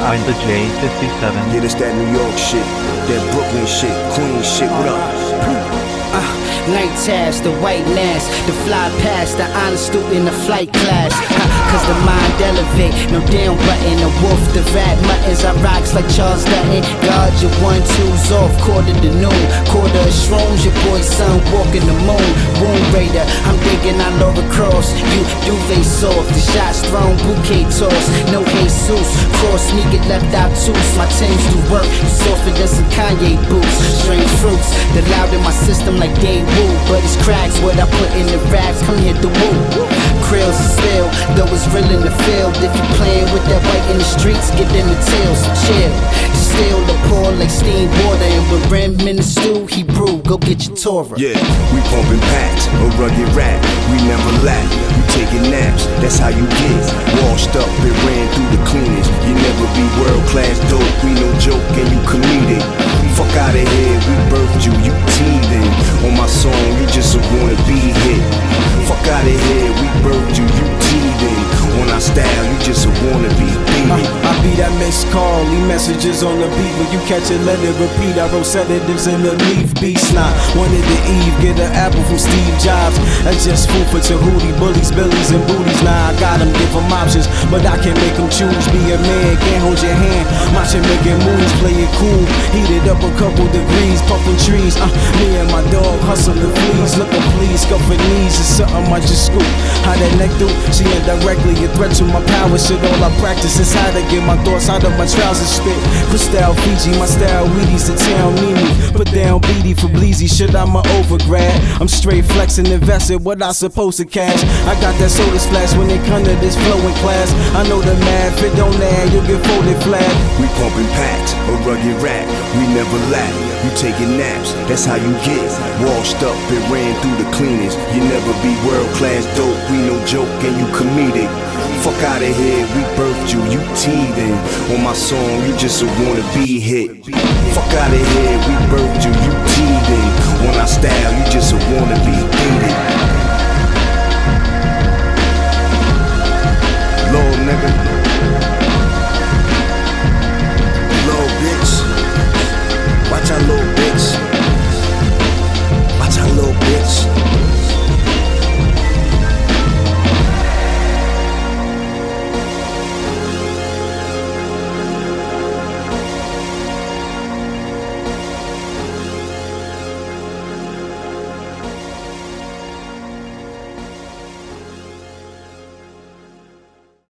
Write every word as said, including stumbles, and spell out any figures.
Find the J fifty-seven. Yeah, this that New York shit, that Brooklyn shit, Queen shit, what up? Uh, night task, the white mask, the fly past, the honest student, the flight class. Uh, Cause the mind elevate, no down button, a wolf, the rat muttons, I rocks like Charles Dutton. Guard your one, twos off, quarter to noon. Quarter of shrooms, your boy son walking the moon. Wound raider, I'm digging out Laura Cross. You duvet soft, the shots thrown, bouquet toss. No Jesus, cross me, get left out too. My teams do work, you softer than some Kanye boots. Strange fruits, the loud in my system like Day Woo. But it's cracks, what I put in the raps, come hit the woo. Krills is still, though it's real in the field. If you playing with that white in the streets, get them the tails, chill. Still the poor like steam water, and with Rim in the stew, he brew, go get your Torah. Yeah, we pumping packs, a rugged rap, we never lack. We taking naps, that's how you get washed up and ran through the cleanest. You never be world class dope, we no joke and you comedic. Fuck out of here, we birthed you, you teething. On my song, you just a wanna be hit. Fuck out of here, we birthed you, you teething. On our style, you just a wanna be beat. I, I be that missed call, leave messages on the beat. When you catch it, let it repeat. I wrote sedatives in the leaf beast. Not wanted to Eve, get an apple from Steve Jobs. That's just food for Tahuti, bullies, billies, and booties. Nah, I got them, give them options, but I can't make them choose. Be a man, can't hold your hand. Watching making moves, play it cool. Heated up a couple degrees, puffing trees. Uh, me and my dog hustle the fleas. Looking please, scuffing knees is something I just scoop. How that neck do? She indirectly a threat to my power. Shit, all I practice is how to get my thoughts out of my trousers. Spit Cristal Fiji, my style Wheaties, the town need me. Put down Beatty for Bleezy, shit, I'm a overgrad. I'm straight flexing, invested, what I supposed to cash. I got that soda splash when they come to this flowing class. I know the math, if it don't land, you'll get folded flat. We pumping packs, a rugged rap, we never lack. You taking naps, that's how you get washed up and ran through the cleanest. You never be world class dope, we no joke and you comedic. Fuck out of here, we birthed you, you teething. On my song, you just a wanna be hit. Fuck out of here, we birthed you, you teething. On our style, you just a wanna be beat. Lord nigga.